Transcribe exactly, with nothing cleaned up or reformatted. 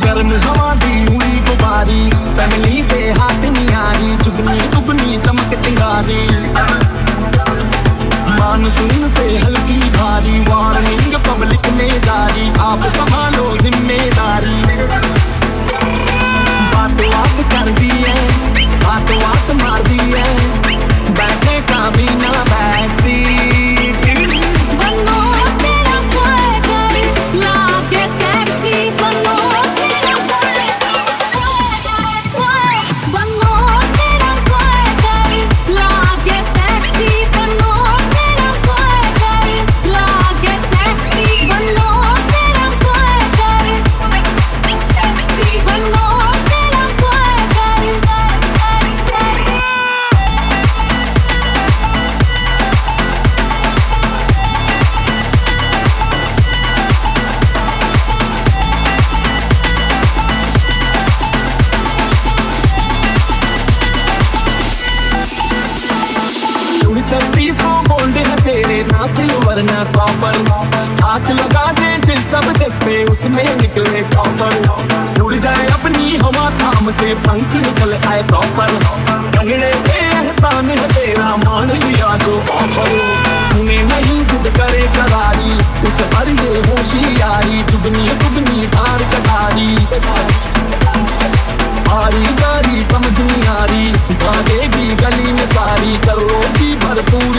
गर्म हवा दी उड़ी गुबारी, फैमिली दे हाथ नियारी, चुगनी दुगनी चमक चिंगारी। मानसून से हल्की भारी, वार्निंग पब्लिक में जारी, आप संभालो जिम्मेदारी। बात बात कर दी है, बात बात मार दी है, बैठने का भी ना बैक सीट। बनो तेरा swagger, लागे sexy, बनो तेरा swagger, बनो तेरा swagger, लागे sexy, बनो तेरा swagger, लागे sexy, बनो तेरा swagger, sexy, बनो तेरा swagger। चलती सो गोल्ड है तेरे, ना सिल्वर ना कॉपर, हाथ लगा दे जिस सब्जेक्ट पे उसमें निकले टॉपर। उड़ जाए अपनी हवा थाम के, पंख निकल आए टॉपर, कंगड़े पे एहसान है तेरा, मान लिया जो ऑफर। सुने नहीं जिद करे करारी, उस पर ये होशियारी, चुगनी दुगनी धार कटारी। आरी जारी समझ नहीं आ रही, भागेगी गली में सारी, करो जी भरपूर